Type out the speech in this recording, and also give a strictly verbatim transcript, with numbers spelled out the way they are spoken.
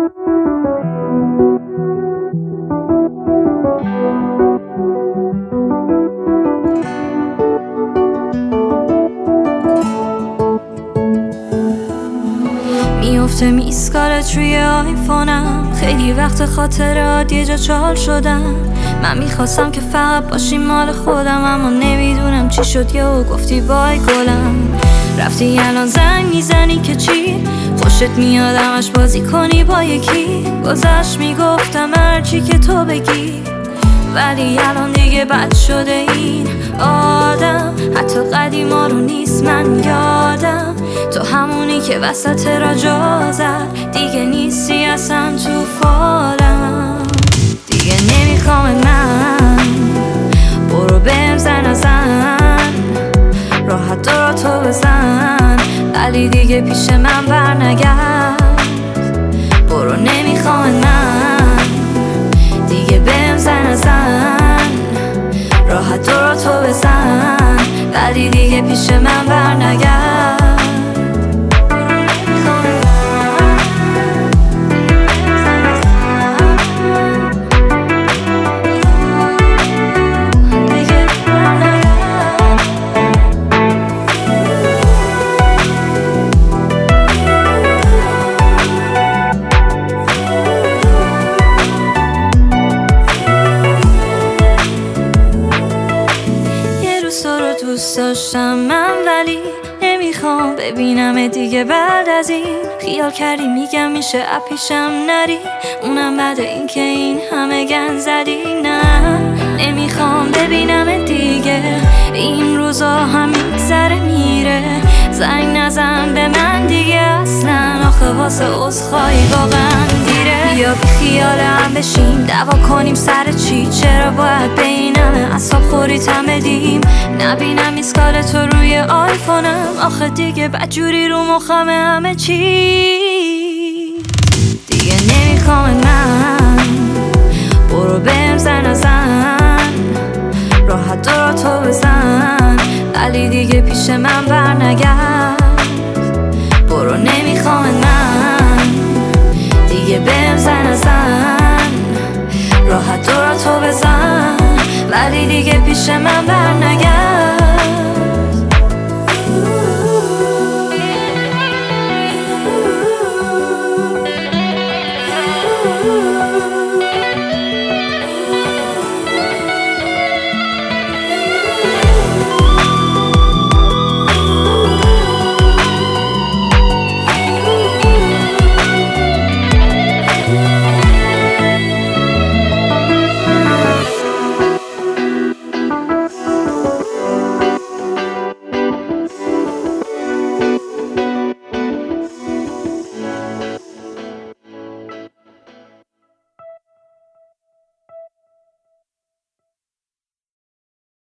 میفته میسکالت روی آیفونم، خیلی وقت خاطرات یه جا چال شدم. من میخواستم که فقط باشی مال خودم، اما نمیدونم چی شد یهو گفتی بای گلم. رفتی الان زنگ میزنی که چی؟ خوشت میاد همش بازی کنی با یکی. گذشت میگفتم هرچی که تو بگی، ولی الان دیگه بد شده این آدم. حتی قدیما رو نیست من یادم، تو همونی که وسط را جا زد. دیگه نیستی اصلا تو فالم، دیگه نمیخوام من. برو بهم زن ازن، راحت دارا تو بزن، ولی دیگه پیش من بر نگرد. برو نمیخوام من، دیگه بهم زن ازن، راحت دارا تو بزن، ولی دیگه پیش من بر نگرد. دوست داشتم من، ولی نمیخوام ببینم دیگه بعد از این. خیال کردی میگم میشه اپیشم نری، اونم بعد این که این همه گن زدی. نه نمیخوام ببینم دیگه، این روزا هم میگذره میره. زنگ نزن به من دیگه اصلا، آخه واسه عذرخواهی واقعا دیره. بیا بی خیال هم بشیم، دعوا کنیم سر چی؟ چرا باید به این همه اعصاب خوریت هم بدیم؟ نبینم ایسکال تو روی آیفونم، آخه دیگه بدجوری رو مخم همه چی. دیگه نمیخوام من، برو بهم زن ازن، راحت دارا تو بزن، ولی دیگه پیش من بر نگرد. برو نمیخوام من، دیگه بهم زن ازن، راحت دارا تو بزن، ولی دیگه پیش من بر نگرد.